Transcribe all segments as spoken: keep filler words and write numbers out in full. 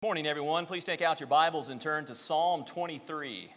Morning, everyone. Please take out your Bibles and turn to Psalm twenty-three.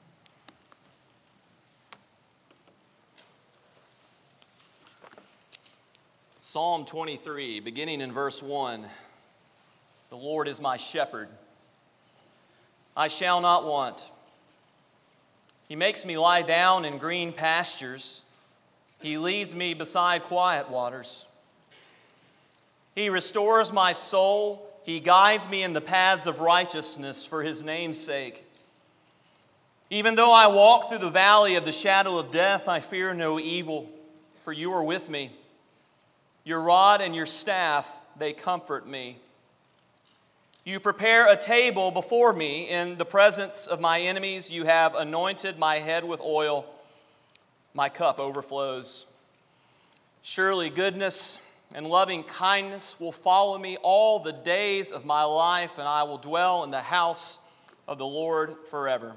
Psalm twenty-three, beginning in verse one. The Lord is my shepherd. I shall not want. He makes me lie down in green pastures. He leads me beside quiet waters. He restores my soul. He guides me in the paths of righteousness for his name's sake. Even though I walk through the valley of the shadow of death, I fear no evil, for you are with me. Your rod and your staff, they comfort me. You prepare a table before me in the presence of my enemies. You have anointed my head with oil. My cup overflows. Surely goodness and loving kindness will follow me all the days of my life, and I will dwell in the house of the Lord forever.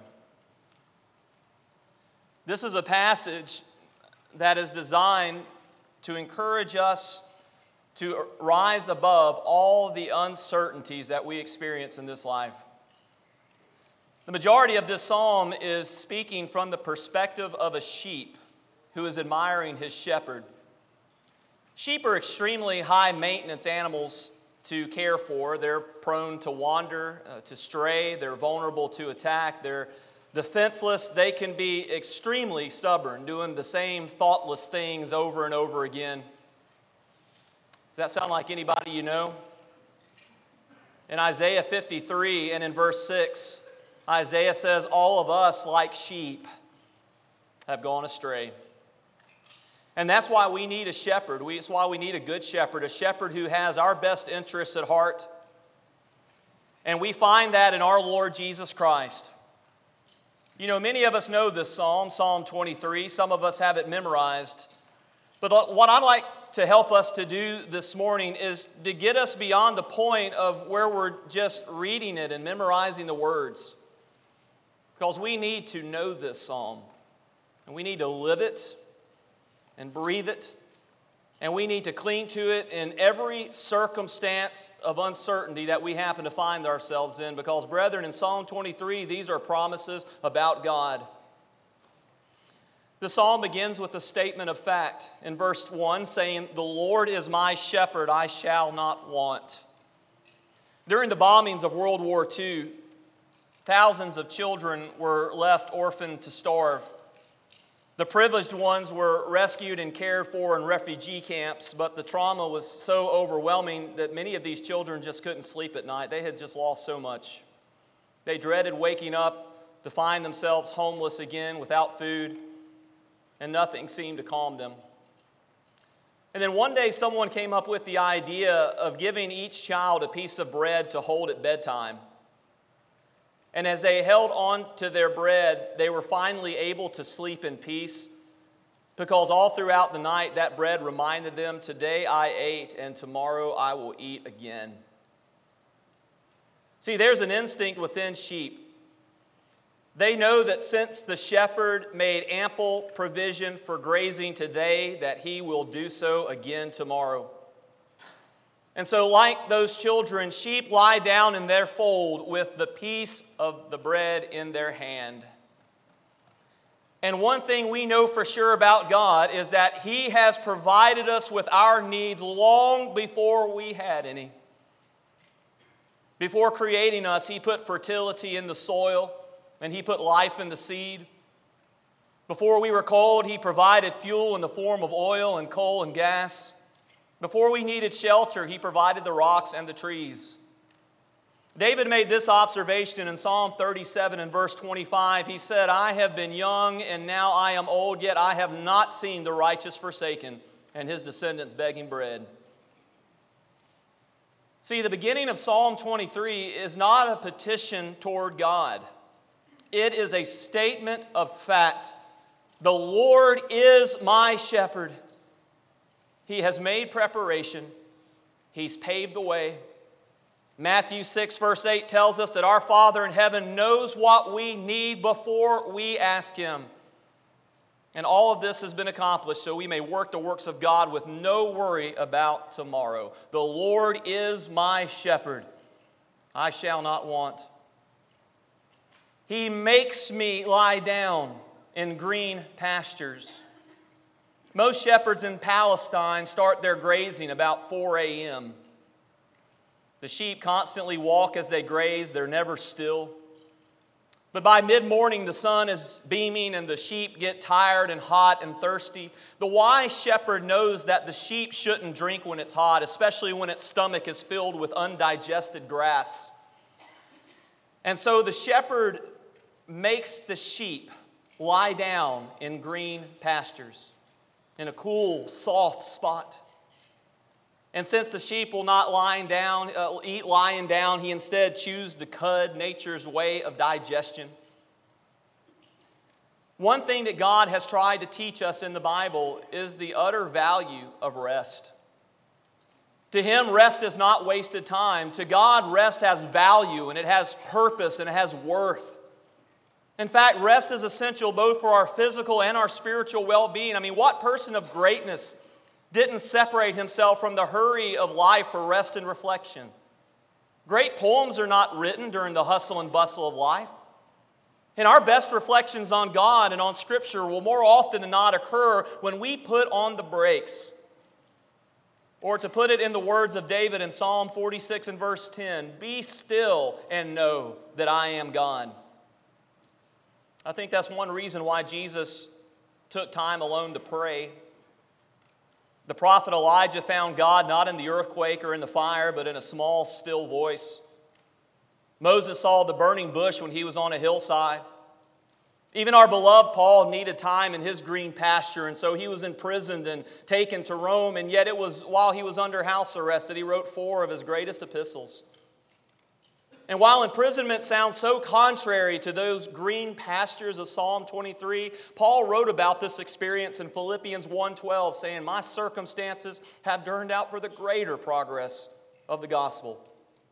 This is a passage that is designed to encourage us to rise above all the uncertainties that we experience in this life. The majority of this psalm is speaking from the perspective of a sheep who is admiring his shepherd. Sheep are extremely high-maintenance animals to care for. They're prone to wander, uh, to stray. They're vulnerable to attack. They're defenseless. They can be extremely stubborn, doing the same thoughtless things over and over again. Does that sound like anybody you know? In Isaiah fifty-three and in verse six, Isaiah says, all of us, like sheep, have gone astray. And that's why we need a shepherd. We, it's why we need a good shepherd, a shepherd who has our best interests at heart. And we find that in our Lord Jesus Christ. You know, many of us know this psalm, Psalm twenty-three. Some of us have it memorized. But what I'd like to help us to do this morning is to get us beyond the point of where we're just reading it and memorizing the words. Because we need to know this psalm. And we need to live it and breathe it, and we need to cling to it in every circumstance of uncertainty that we happen to find ourselves in, because, brethren, in Psalm twenty-three, these are promises about God. The psalm begins with a statement of fact in verse one, saying, "The Lord is my shepherd, I shall not want." During the bombings of World War Two, thousands of children were left orphaned to starve. The privileged ones were rescued and cared for in refugee camps, but the trauma was so overwhelming that many of these children just couldn't sleep at night. They had just lost so much. They dreaded waking up to find themselves homeless again without food, and nothing seemed to calm them. And then one day someone came up with the idea of giving each child a piece of bread to hold at bedtime. And as they held on to their bread, they were finally able to sleep in peace, because all throughout the night that bread reminded them, today I ate and tomorrow I will eat again. See, there's an instinct within sheep. They know that since the shepherd made ample provision for grazing today, that he will do so again tomorrow. And so, like those children, sheep lie down in their fold with the piece of the bread in their hand. And one thing we know for sure about God is that He has provided us with our needs long before we had any. Before creating us, He put fertility in the soil, and He put life in the seed. Before we were cold, He provided fuel in the form of oil and coal and gas. Before we needed shelter, He provided the rocks and the trees. David made this observation in Psalm thirty-seven and verse twenty-five. He said, "I have been young and now I am old, yet I have not seen the righteous forsaken and his descendants begging bread." See, the beginning of Psalm twenty-three is not a petition toward God. It is a statement of fact. The Lord is my shepherd. He has made preparation. He's paved the way. Matthew six verse eight tells us that our Father in heaven knows what we need before we ask Him. And all of this has been accomplished so we may work the works of God with no worry about tomorrow. The Lord is my shepherd. I shall not want. He makes me lie down in green pastures. Most shepherds in Palestine start their grazing about four a.m. The sheep constantly walk as they graze. They're never still. But by mid-morning, the sun is beaming and the sheep get tired and hot and thirsty. The wise shepherd knows that the sheep shouldn't drink when it's hot, especially when its stomach is filled with undigested grass. And so the shepherd makes the sheep lie down in green pastures, in a cool, soft spot. And since the sheep will not lying down, uh, eat lying down, he instead chooses to cud, nature's way of digestion. One thing that God has tried to teach us in the Bible is the utter value of rest. To him, rest is not wasted time. To God, rest has value, and it has purpose, and it has worth. In fact, rest is essential both for our physical and our spiritual well-being. I mean, what person of greatness didn't separate himself from the hurry of life for rest and reflection? Great poems are not written during the hustle and bustle of life. And our best reflections on God and on Scripture will more often than not occur when we put on the brakes. Or to put it in the words of David in Psalm forty-six and verse ten, "Be still and know that I am God." I think that's one reason why Jesus took time alone to pray. The prophet Elijah found God not in the earthquake or in the fire, but in a small, still voice. Moses saw the burning bush when he was on a hillside. Even our beloved Paul needed time in his green pasture, and so he was imprisoned and taken to Rome, and yet it was while he was under house arrest that he wrote four of his greatest epistles. And while imprisonment sounds so contrary to those green pastures of Psalm twenty-three, Paul wrote about this experience in Philippians one twelve, saying, "My circumstances have turned out for the greater progress of the gospel."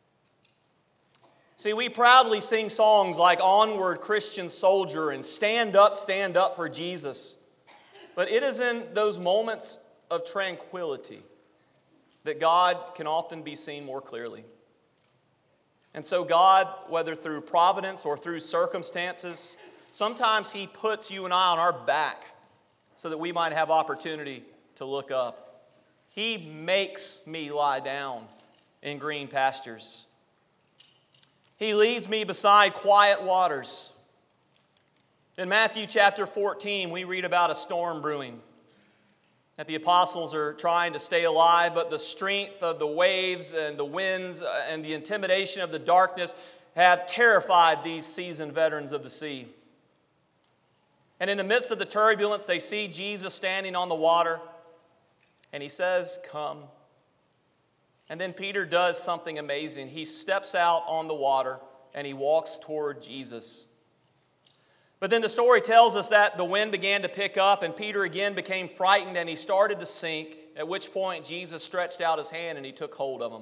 See, we proudly sing songs like "Onward, Christian Soldier" and "Stand Up, Stand Up for Jesus." But it is in those moments of tranquility that God can often be seen more clearly. And so God, whether through providence or through circumstances, sometimes he puts you and I on our back so that we might have opportunity to look up. He makes me lie down in green pastures. He leads me beside quiet waters. In Matthew chapter fourteen, we read about a storm brewing, that the apostles are trying to stay alive, but the strength of the waves and the winds and the intimidation of the darkness have terrified these seasoned veterans of the sea. And in the midst of the turbulence, they see Jesus standing on the water, and he says, "Come." And then Peter does something amazing. He steps out on the water, and he walks toward Jesus. But then the story tells us that the wind began to pick up, and Peter again became frightened, and he started to sink, at which point Jesus stretched out his hand and he took hold of him.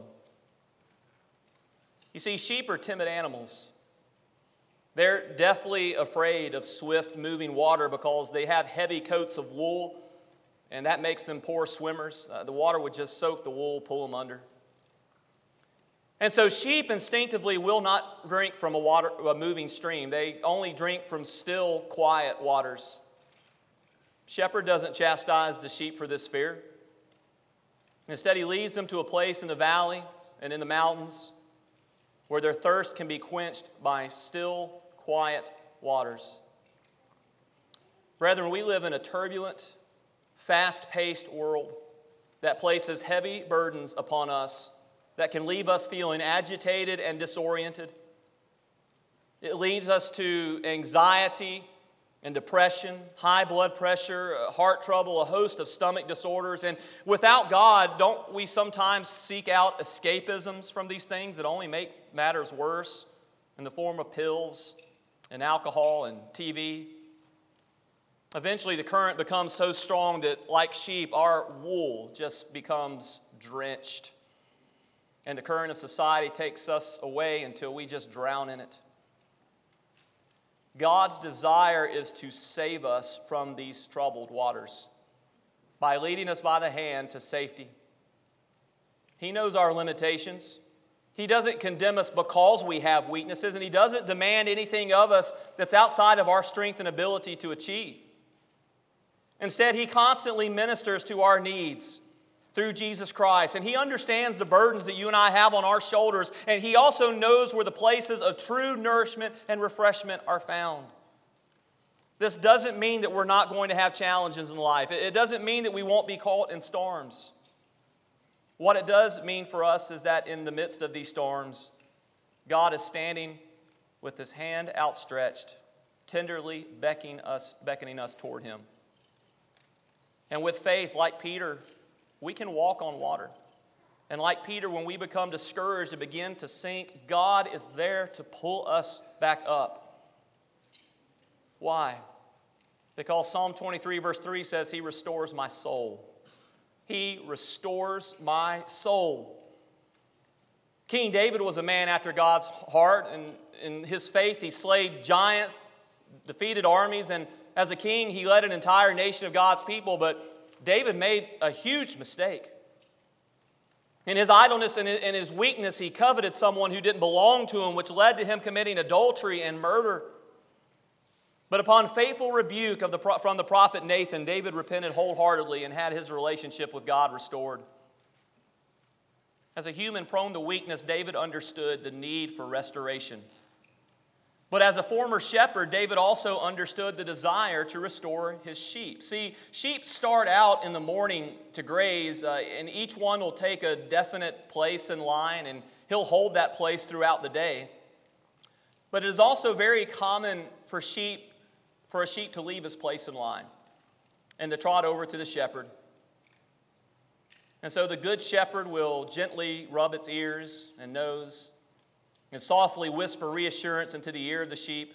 You see, sheep are timid animals. They're deathly afraid of swift moving water because they have heavy coats of wool, and that makes them poor swimmers. Uh, the water would just soak the wool, pull them under. And so sheep instinctively will not drink from a, water, a moving stream. They only drink from still, quiet waters. Shepherd doesn't chastise the sheep for this fear. Instead, he leads them to a place in the valley and in the mountains where their thirst can be quenched by still, quiet waters. Brethren, we live in a turbulent, fast-paced world that places heavy burdens upon us that can leave us feeling agitated and disoriented. It leads us to anxiety and depression, high blood pressure, heart trouble, a host of stomach disorders. And without God, don't we sometimes seek out escapisms from these things that only make matters worse in the form of pills and alcohol and T V? Eventually, the current becomes so strong that, like sheep, our wool just becomes drenched. And the current of society takes us away until we just drown in it. God's desire is to save us from these troubled waters by leading us by the hand to safety. He knows our limitations. He doesn't condemn us because we have weaknesses, and He doesn't demand anything of us that's outside of our strength and ability to achieve. Instead, He constantly ministers to our needs through Jesus Christ, and He understands the burdens that you and I have on our shoulders, and He also knows where the places of true nourishment and refreshment are found. This doesn't mean that we're not going to have challenges in life. It doesn't mean that we won't be caught in storms. What it does mean for us is that in the midst of these storms, God is standing with His hand outstretched, tenderly beckoning us, beckoning us toward Him. And with faith, like Peter, we can walk on water. And like Peter, when we become discouraged and begin to sink, God is there to pull us back up. Why? Because Psalm twenty-three verse three says, He restores my soul. He restores my soul. King David was a man after God's heart, and in his faith he slayed giants, defeated armies, and as a king he led an entire nation of God's people, but David made a huge mistake. In his idleness and in his weakness, he coveted someone who didn't belong to him, which led to him committing adultery and murder. But upon faithful rebuke of the, from the prophet Nathan, David repented wholeheartedly and had his relationship with God restored. As a human prone to weakness, David understood the need for restoration. But as a former shepherd, David also understood the desire to restore his sheep. See, sheep start out in the morning to graze, uh, and each one will take a definite place in line, and he'll hold that place throughout the day. But it is also very common for sheep for a sheep to leave his place in line and to trot over to the shepherd. And so the good shepherd will gently rub its ears and nose and softly whisper reassurance into the ear of the sheep.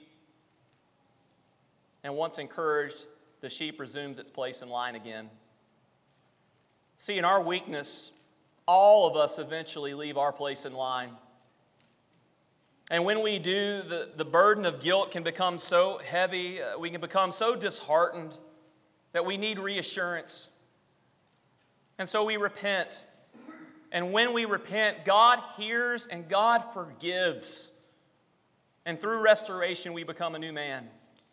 And once encouraged, the sheep resumes its place in line again. See, in our weakness, all of us eventually leave our place in line. And when we do, the, the burden of guilt can become so heavy, uh, we can become so disheartened that we need reassurance. And so we repent. And when we repent, God hears and God forgives. And through restoration, we become a new man.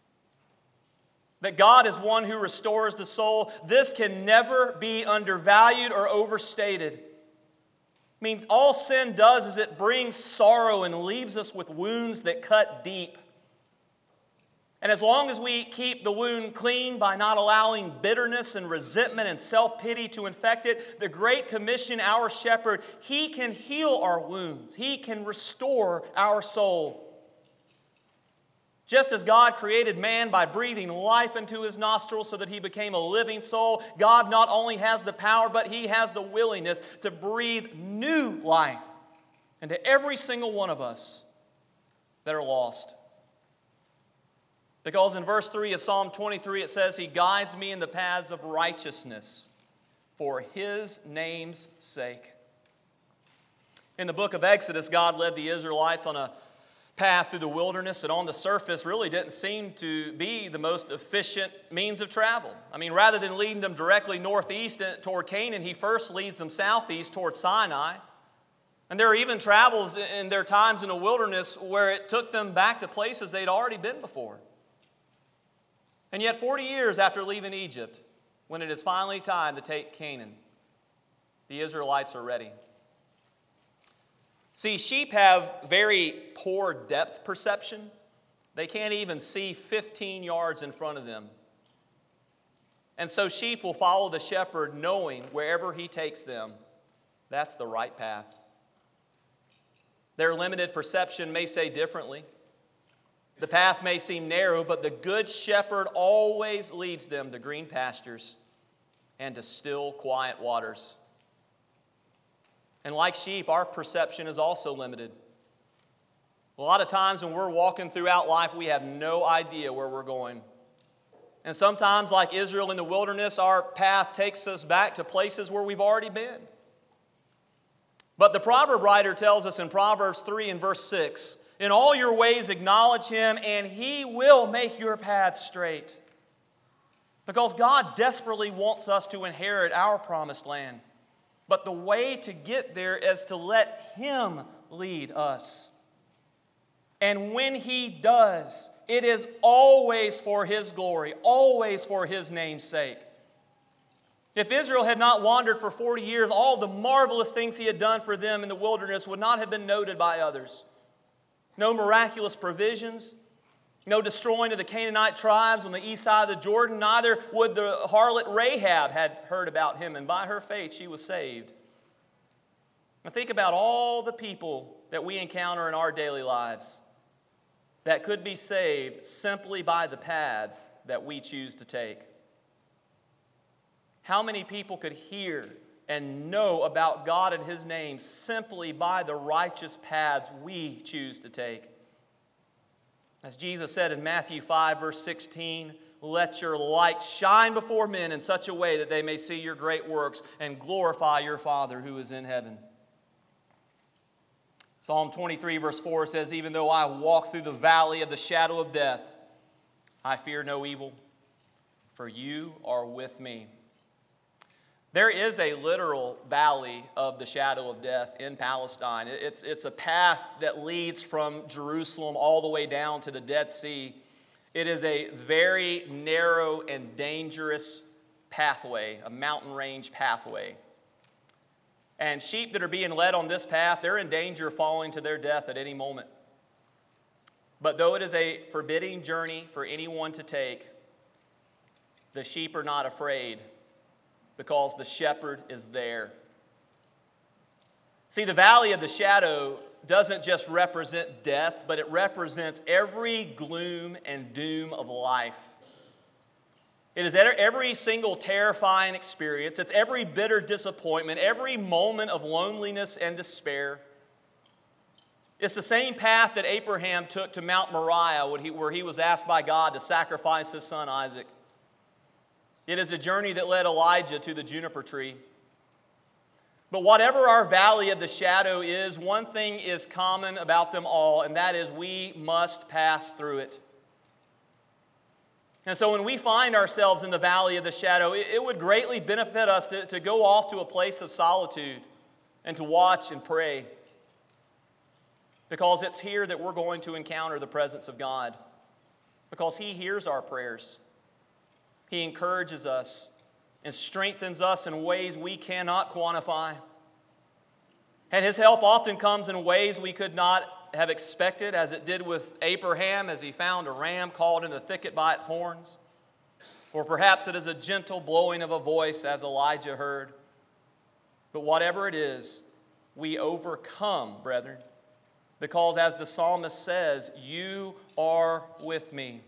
That God is one who restores the soul. This can never be undervalued or overstated. Means all sin does is it brings sorrow and leaves us with wounds that cut deep. And as long as we keep the wound clean by not allowing bitterness and resentment and self-pity to infect it, the Great Commission, our shepherd, He can heal our wounds. He can restore our soul. Just as God created man by breathing life into his nostrils so that he became a living soul, God not only has the power, but He has the willingness to breathe new life into every single one of us that are lost. Because in verse three of Psalm twenty-three it says, He guides me in the paths of righteousness for His name's sake. In the book of Exodus, God led the Israelites on a path through the wilderness that on the surface really didn't seem to be the most efficient means of travel. I mean, rather than leading them directly northeast toward Canaan, He first leads them southeast toward Sinai. And there are even travels in their times in the wilderness where it took them back to places they'd already been before. And yet forty years after leaving Egypt, when it is finally time to take Canaan, the Israelites are ready. See, sheep have very poor depth perception. They can't even see fifteen yards in front of them. And so sheep will follow the shepherd knowing wherever he takes them, that's the right path. Their limited perception may say differently. The path may seem narrow, but the good shepherd always leads them to green pastures and to still, quiet waters. And like sheep, our perception is also limited. A lot of times when we're walking throughout life, we have no idea where we're going. And sometimes, like Israel in the wilderness, our path takes us back to places where we've already been. But the proverb writer tells us in Proverbs three and verse six, in all your ways acknowledge Him, and He will make your path straight. Because God desperately wants us to inherit our promised land. But the way to get there is to let Him lead us. And when He does, it is always for His glory, always for His name's sake. If Israel had not wandered for forty years, all the marvelous things He had done for them in the wilderness would not have been noted by others. No miraculous provisions, no destroying of the Canaanite tribes on the east side of the Jordan. Neither would the harlot Rahab had heard about Him, and by her faith she was saved. Now think about all the people that we encounter in our daily lives that could be saved simply by the paths that we choose to take. How many people could hear and know about God and His name simply by the righteous paths we choose to take? As Jesus said in Matthew five, verse sixteen, "Let your light shine before men in such a way that they may see your great works and glorify your Father who is in heaven." Psalm twenty-three, verse four says, "Even though I walk through the valley of the shadow of death, I fear no evil, for you are with me." There is a literal valley of the shadow of death in Palestine. It's, it's a path that leads from Jerusalem all the way down to the Dead Sea. It is a very narrow and dangerous pathway, a mountain range pathway. And sheep that are being led on this path, they're in danger of falling to their death at any moment. But though it is a forbidding journey for anyone to take, the sheep are not afraid, because the shepherd is there. See, the valley of the shadow doesn't just represent death, but it represents every gloom and doom of life. It is every single terrifying experience. It's every bitter disappointment, every moment of loneliness and despair. It's the same path that Abraham took to Mount Moriah where he was asked by God to sacrifice his son Isaac. It is the journey that led Elijah to the juniper tree. But whatever our valley of the shadow is, one thing is common about them all, and that is we must pass through it. And so when we find ourselves in the valley of the shadow, it, it would greatly benefit us to, to go off to a place of solitude and to watch and pray. Because it's here that we're going to encounter the presence of God. Because He hears our prayers. He encourages us and strengthens us in ways we cannot quantify. And His help often comes in ways we could not have expected, as it did with Abraham as he found a ram caught in the thicket by its horns. Or perhaps it is a gentle blowing of a voice as Elijah heard. But whatever it is, we overcome, brethren, because as the psalmist says, "You are with me."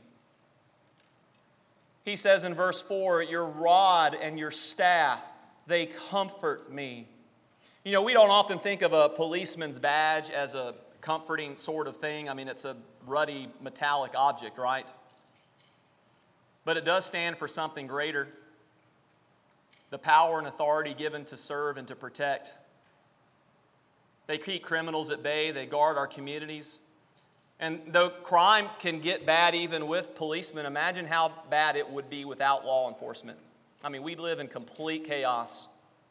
He says in verse four, "Your rod and your staff, they comfort me." You know, we don't often think of a policeman's badge as a comforting sort of thing. I mean, it's a ruddy metallic object, right? But it does stand for something greater. The power and authority given to serve and to protect. They keep criminals at bay. They guard our communities. And though crime can get bad even with policemen, imagine how bad it would be without law enforcement. I mean, we live in complete chaos.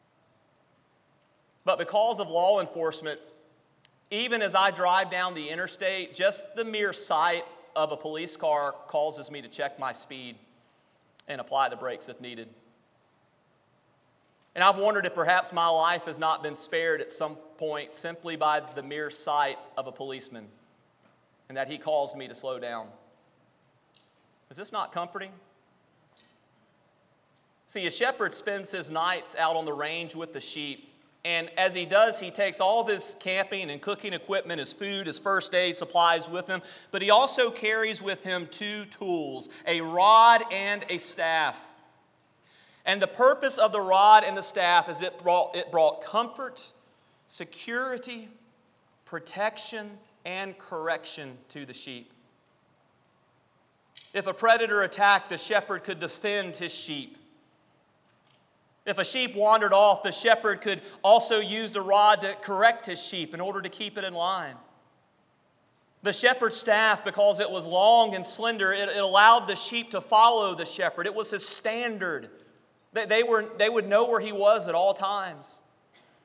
But because of law enforcement, even as I drive down the interstate, just the mere sight of a police car causes me to check my speed and apply the brakes if needed. And I've wondered if perhaps my life has not been spared at some point simply by the mere sight of a policeman, and that he calls me to slow down. Is this not comforting? See, a shepherd spends his nights out on the range with the sheep, and as he does, he takes all of his camping and cooking equipment, his food, his first aid supplies with him, but he also carries with him two tools, a rod and a staff. And the purpose of the rod and the staff is it brought, it brought comfort, security, protection, and correction to the sheep. If a predator attacked, the shepherd could defend his sheep. If a sheep wandered off, the shepherd could also use the rod to correct his sheep in order to keep it in line. The shepherd's staff, because it was long and slender, it, it allowed the sheep to follow the shepherd. It was his standard. They, they, were, they would know where he was at all times.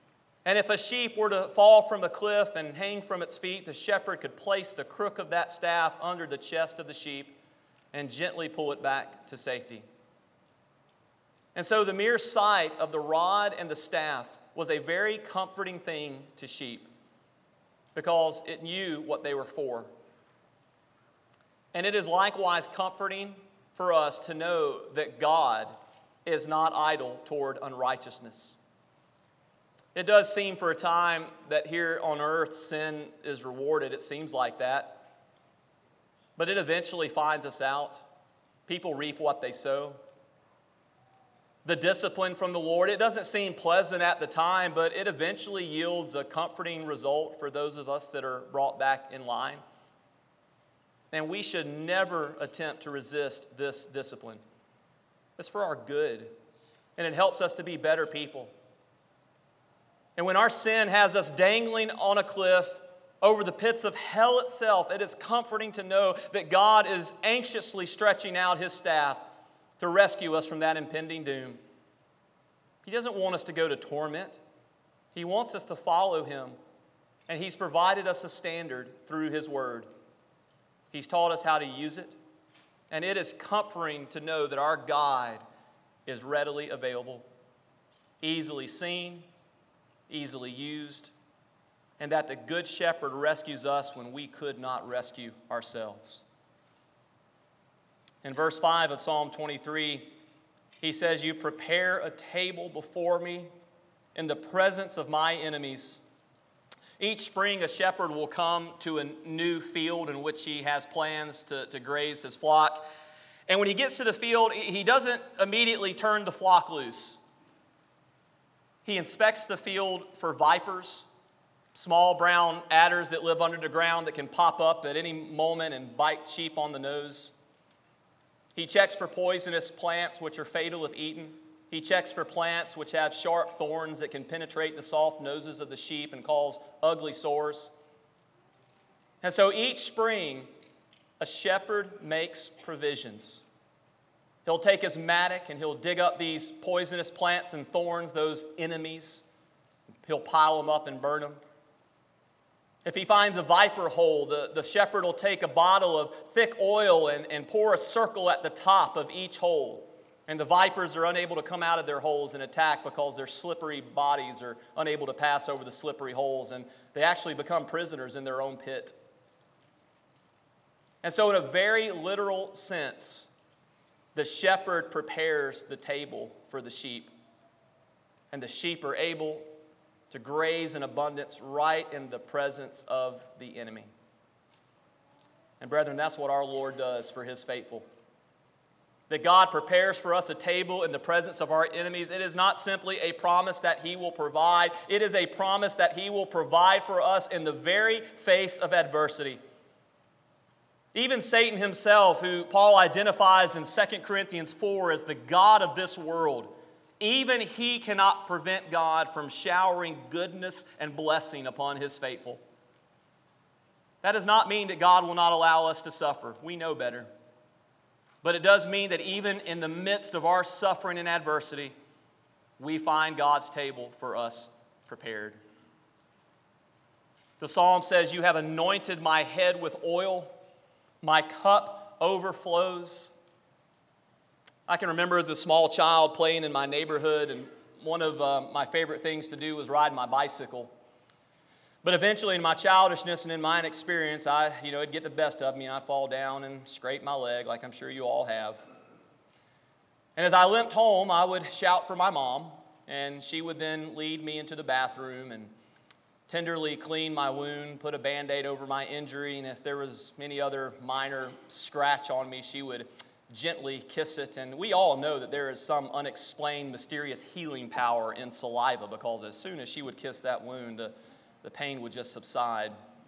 And if a sheep were to fall from a cliff and hang from its feet, the shepherd could place the crook of that staff under the chest of the sheep and gently pull it back to safety. And so the mere sight of the rod and the staff was a very comforting thing to sheep because it knew what they were for. And it is likewise comforting for us to know that God is not idle toward unrighteousness. It does seem for a time that here on earth sin is rewarded. It seems like that. But it eventually finds us out. People reap what they sow. The discipline from the Lord, it doesn't seem pleasant at the time, but it eventually yields a comforting result for those of us that are brought back in line. And we should never attempt to resist this discipline. It's for our good, and it helps us to be better people. And when our sin has us dangling on a cliff over the pits of hell itself, it is comforting to know that God is anxiously stretching out His staff to rescue us from that impending doom. He doesn't want us to go to torment. He wants us to follow Him. And He's provided us a standard through His Word. He's taught us how to use it. And it is comforting to know that our guide is readily available, easily seen, easily used, and that the Good Shepherd rescues us when we could not rescue ourselves. In verse five of Psalm twenty-three, he says, "You prepare a table before me in the presence of my enemies." Each spring, a shepherd will come to a new field in which he has plans to, to graze his flock. And when he gets to the field, he doesn't immediately turn the flock loose. He inspects the field for vipers, small brown adders that live under the ground that can pop up at any moment and bite sheep on the nose. He checks for poisonous plants which are fatal if eaten. He checks for plants which have sharp thorns that can penetrate the soft noses of the sheep and cause ugly sores. And so each spring, a shepherd makes provisions. He'll take his mattock and he'll dig up these poisonous plants and thorns, those enemies. He'll pile them up and burn them. If he finds a viper hole, the, the shepherd will take a bottle of thick oil and, and pour a circle at the top of each hole. And the vipers are unable to come out of their holes and attack because their slippery bodies are unable to pass over the slippery holes. And they actually become prisoners in their own pit. And so in a very literal sense, the shepherd prepares the table for the sheep. And the sheep are able to graze in abundance right in the presence of the enemy. And brethren, that's what our Lord does for His faithful. That God prepares for us a table in the presence of our enemies. It is not simply a promise that He will provide. It is a promise that He will provide for us in the very face of adversity. Even Satan himself, who Paul identifies in Second Corinthians four as the god of this world, even he cannot prevent God from showering goodness and blessing upon His faithful. That does not mean that God will not allow us to suffer. We know better. But it does mean that even in the midst of our suffering and adversity, we find God's table for us prepared. The psalm says, "You have anointed my head with oil. My cup overflows." I can remember as a small child playing in my neighborhood, and one of uh, my favorite things to do was ride my bicycle. But eventually, in my childishness and in my inexperience, I, you know, it'd get the best of me, and I'd fall down and scrape my leg, like I'm sure you all have. And as I limped home, I would shout for my mom, and she would then lead me into the bathroom and tenderly clean my wound, put a Band-Aid over my injury, and if there was any other minor scratch on me, she would gently kiss it. And we all know that there is some unexplained, mysterious healing power in saliva, because as soon as she would kiss that wound, the, the pain would just subside.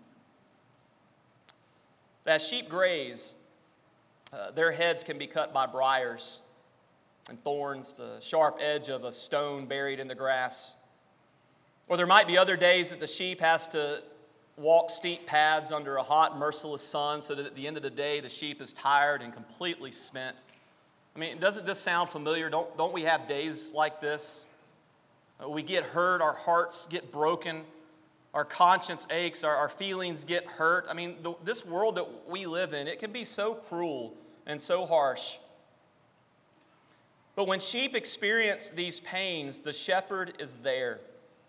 As sheep graze, uh, their heads can be cut by briars and thorns, the sharp edge of a stone buried in the grass. Or there might be other days that the sheep has to walk steep paths under a hot, merciless sun, so that at the end of the day, the sheep is tired and completely spent. I mean, doesn't this sound familiar? Don't, don't we have days like this? We get hurt, our hearts get broken, our conscience aches, our, our feelings get hurt. I mean, the, this world that we live in, it can be so cruel and so harsh. But when sheep experience these pains, the shepherd is there.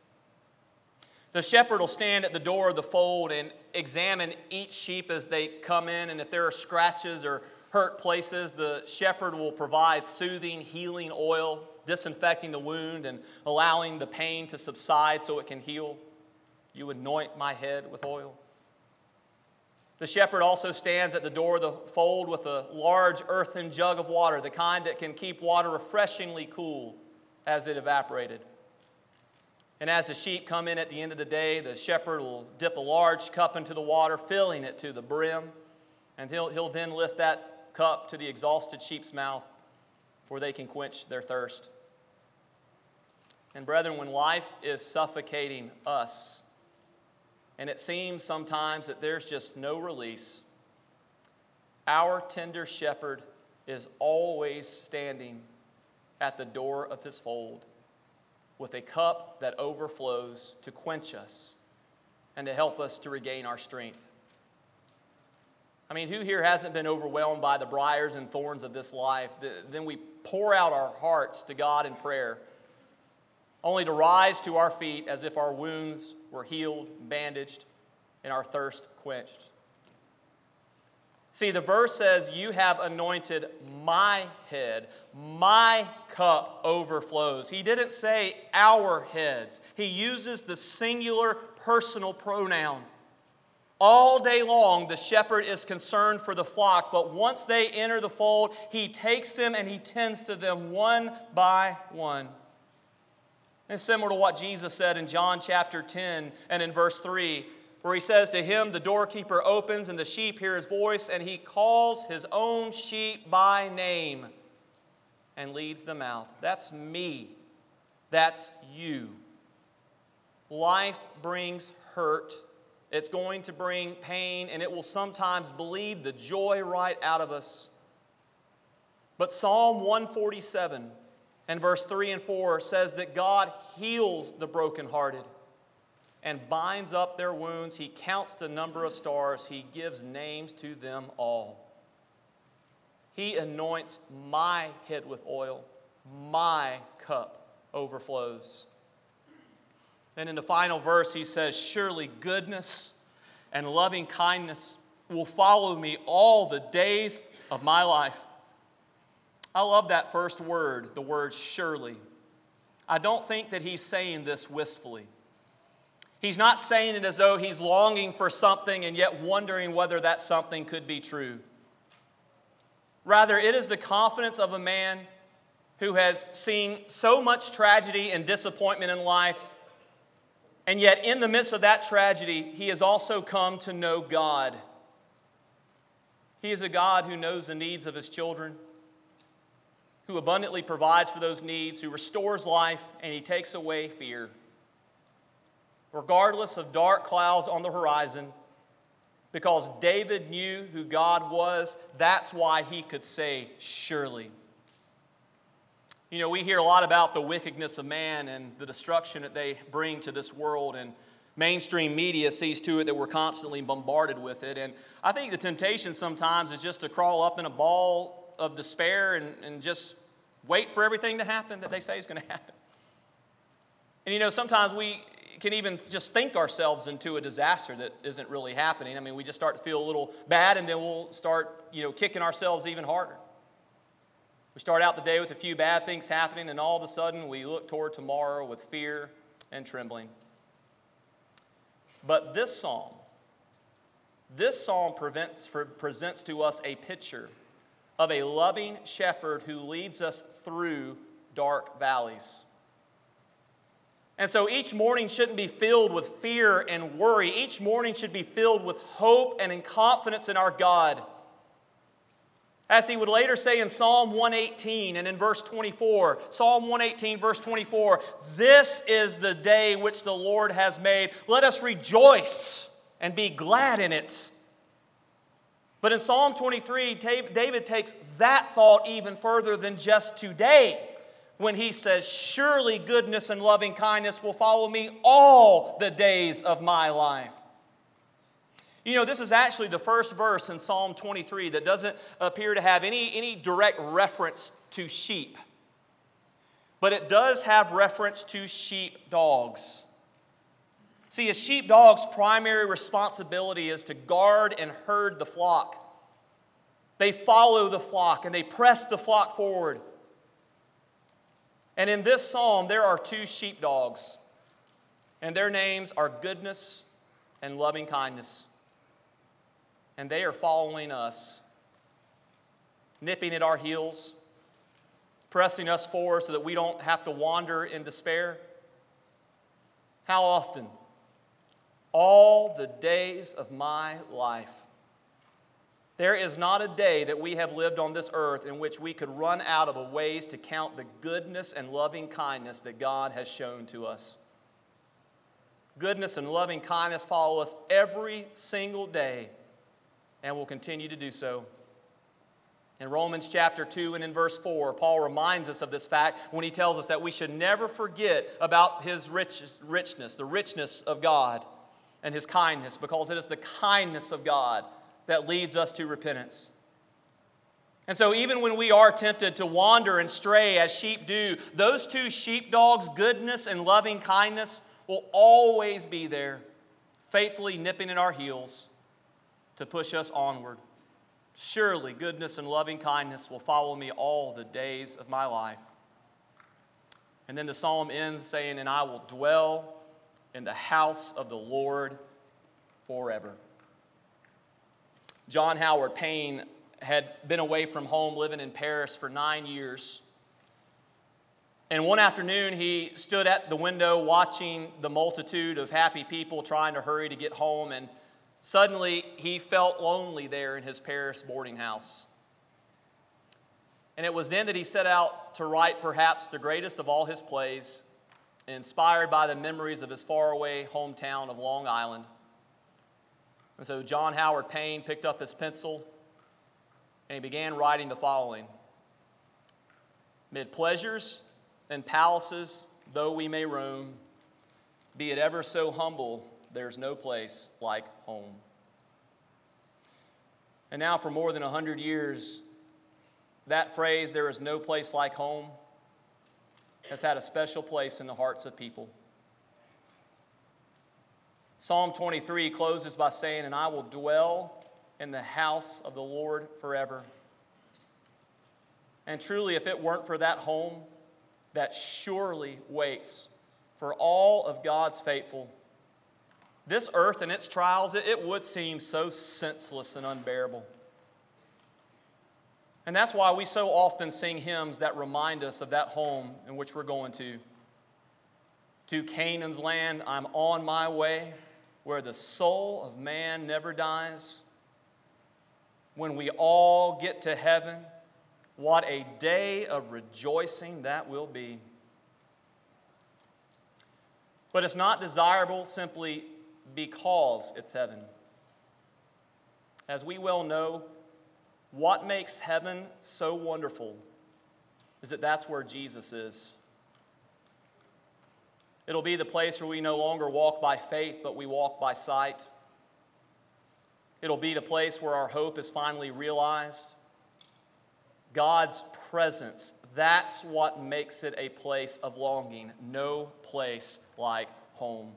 The shepherd will stand at the door of the fold and examine each sheep as they come in, and if there are scratches or hurt places, the shepherd will provide soothing, healing oil, disinfecting the wound and allowing the pain to subside so it can heal. You anoint my head with oil. The shepherd also stands at the door of the fold with a large earthen jug of water, the kind that can keep water refreshingly cool as it evaporated. And as the sheep come in at the end of the day, the shepherd will dip a large cup into the water, filling it to the brim, and he'll, he'll then lift that cup to the exhausted sheep's mouth where they can quench their thirst. And brethren, when life is suffocating us, and it seems sometimes that there's just no release, our tender shepherd is always standing at the door of his fold with a cup that overflows to quench us and to help us to regain our strength. I mean, who here hasn't been overwhelmed by the briars and thorns of this life? Then we pour out our hearts to God in prayer, only to rise to our feet as if our wounds were healed, bandaged, and our thirst quenched. See, the verse says, you have anointed my head, my cup overflows. He didn't say our heads. He uses the singular personal pronoun. All day long, the shepherd is concerned for the flock, but once they enter the fold, he takes them and he tends to them one by one. And similar to what Jesus said in John chapter ten and in verse three, where he says to him, the doorkeeper opens and the sheep hear his voice, and he calls his own sheep by name and leads them out. That's me. That's you. Life brings hurt. It's going to bring pain, and it will sometimes bleed the joy right out of us. But Psalm one forty-seven and verse three and four says that God heals the brokenhearted and binds up their wounds. He counts the number of stars. He gives names to them all. He anoints my head with oil. My cup overflows. And in the final verse, he says, surely goodness and loving kindness will follow me all the days of my life. I love that first word, the word surely. I don't think that he's saying this wistfully. He's not saying it as though he's longing for something and yet wondering whether that something could be true. Rather, it is the confidence of a man who has seen so much tragedy and disappointment in life, and yet in the midst of that tragedy, he has also come to know God. He is a God who knows the needs of his children, who abundantly provides for those needs, who restores life, and he takes away fear. Regardless of dark clouds on the horizon, because David knew who God was, that's why he could say, surely. You know, we hear a lot about the wickedness of man and the destruction that they bring to this world, and mainstream media sees to it that we're constantly bombarded with it. And I think the temptation sometimes is just to crawl up in a ball of despair and, and just wait for everything to happen that they say is going to happen. And you know, sometimes we can even just think ourselves into a disaster that isn't really happening. I mean, we just start to feel a little bad, and then we'll start, you know, kicking ourselves even harder. We start out the day with a few bad things happening, and all of a sudden we look toward tomorrow with fear and trembling. But this psalm, this psalm prevents, presents to us a picture of a loving shepherd who leads us through dark valleys. And so each morning shouldn't be filled with fear and worry. Each morning should be filled with hope and in confidence in our God. As he would later say in Psalm one eighteen and in verse twenty-four, Psalm one eighteen, verse twenty-four, this is the day which the Lord has made. Let us rejoice and be glad in it. But in Psalm twenty-three, David takes that thought even further than just today. when he says, surely goodness and loving kindness will follow me all the days of my life. You know, this is actually the first verse in Psalm twenty-three that doesn't appear to have any, any direct reference to sheep. But it does have reference to sheepdogs. See, a sheepdog's primary responsibility is to guard and herd the flock. They follow the flock and they press the flock forward. And in this psalm, there are two sheepdogs, and their names are goodness and loving kindness. And they are following us, nipping at our heels, pressing us forward so that we don't have to wander in despair. How often? All the days of my life. There is not a day that we have lived on this earth in which we could run out of the ways to count the goodness and loving kindness that God has shown to us. Goodness and loving kindness follow us every single day and will continue to do so. In Romans chapter two and in verse four, Paul reminds us of this fact when he tells us that we should never forget about his rich, richness, the richness of God and his kindness, because it is the kindness of God that leads us to repentance. And so even when we are tempted to wander and stray as sheep do, those two sheepdogs, goodness and loving kindness, will always be there, faithfully nipping at our heels to push us onward. Surely goodness and loving kindness will follow me all the days of my life. And then the psalm ends saying, and I will dwell in the house of the Lord forever. John Howard Payne had been away from home living in Paris for nine years. And one afternoon, he stood at the window watching the multitude of happy people trying to hurry to get home, and suddenly he felt lonely there in his Paris boarding house. And it was then that he set out to write perhaps the greatest of all his plays, inspired by the memories of his faraway hometown of Long Island. And so John Howard Payne picked up his pencil and he began writing the following. Mid pleasures and palaces, though we may roam, be it ever so humble, there's no place like home. And now for more than a hundred years, that phrase, there is no place like home, has had a special place in the hearts of people. Psalm twenty-three closes by saying, and I will dwell in the house of the Lord forever. And truly, if it weren't for that home that surely waits for all of God's faithful, this earth and its trials, it, it would seem so senseless and unbearable. And that's why we so often sing hymns that remind us of that home in which we're going to. To Canaan's land, I'm on my way, where the soul of man never dies. When we all get to heaven, what a day of rejoicing that will be. But it's not desirable simply because it's heaven. As we well know, what makes heaven so wonderful is that that's where Jesus is. It'll be the place where we no longer walk by faith, but we walk by sight. It'll be the place where our hope is finally realized. God's presence, that's what makes it a place of longing. No place like home.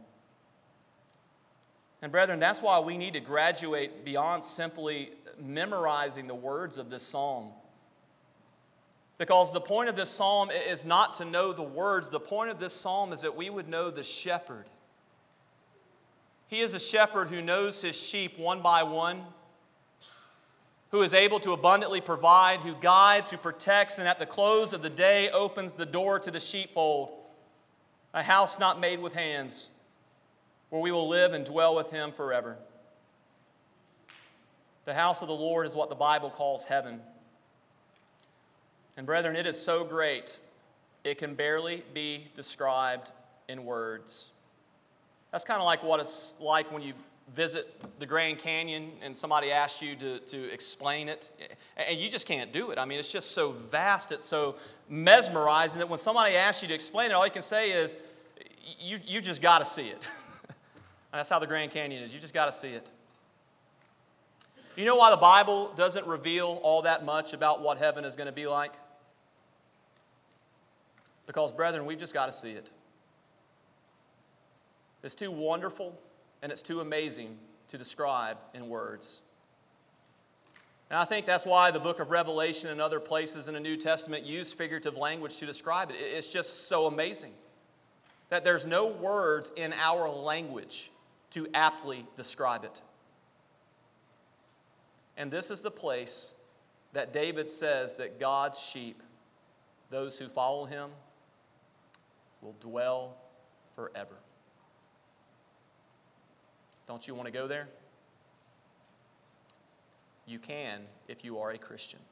And brethren, that's why we need to graduate beyond simply memorizing the words of this psalm. Because the point of this psalm is not to know the words. The point of this psalm is that we would know the shepherd. He is a shepherd who knows his sheep one by one, who is able to abundantly provide, who guides, who protects, and at the close of the day opens the door to the sheepfold, a house not made with hands, where we will live and dwell with him forever. The house of the Lord is what the Bible calls heaven. And brethren, it is so great, it can barely be described in words. That's kind of like what it's like when you've visit the Grand Canyon and somebody asked you to, to explain it, and you just can't do it. I mean, it's just so vast, it's so mesmerizing that when somebody asks you to explain it, all you can say is, you, you just got to see it. That's how the Grand Canyon is. You just got to see it. You know why the Bible doesn't reveal all that much about what heaven is going to be like? Because, brethren, we've just got to see it. It's too wonderful and it's too amazing to describe in words. And I think that's why the book of Revelation and other places in the New Testament use figurative language to describe it. It's just so amazing that there's no words in our language to aptly describe it. And this is the place that David says that God's sheep, those who follow him, will dwell forever. Don't you want to go there? You can if you are a Christian.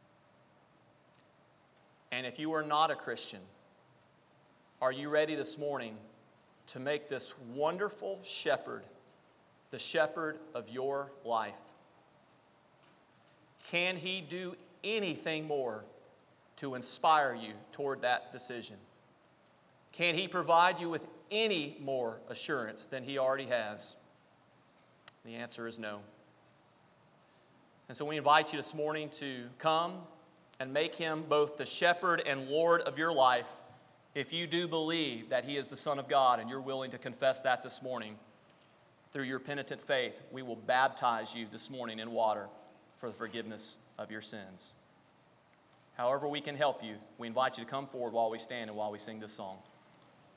And if you are not a Christian, are you ready this morning to make this wonderful shepherd the shepherd of your life? Can he do anything more to inspire you toward that decision? Can he provide you with any more assurance than he already has? The answer is no. And so we invite you this morning to come and make him both the shepherd and Lord of your life if you do believe that he is the Son of God and you're willing to confess that this morning. Through your penitent faith, we will baptize you this morning in water for the forgiveness of your sins. However we can help you, we invite you to come forward while we stand and while we sing this song.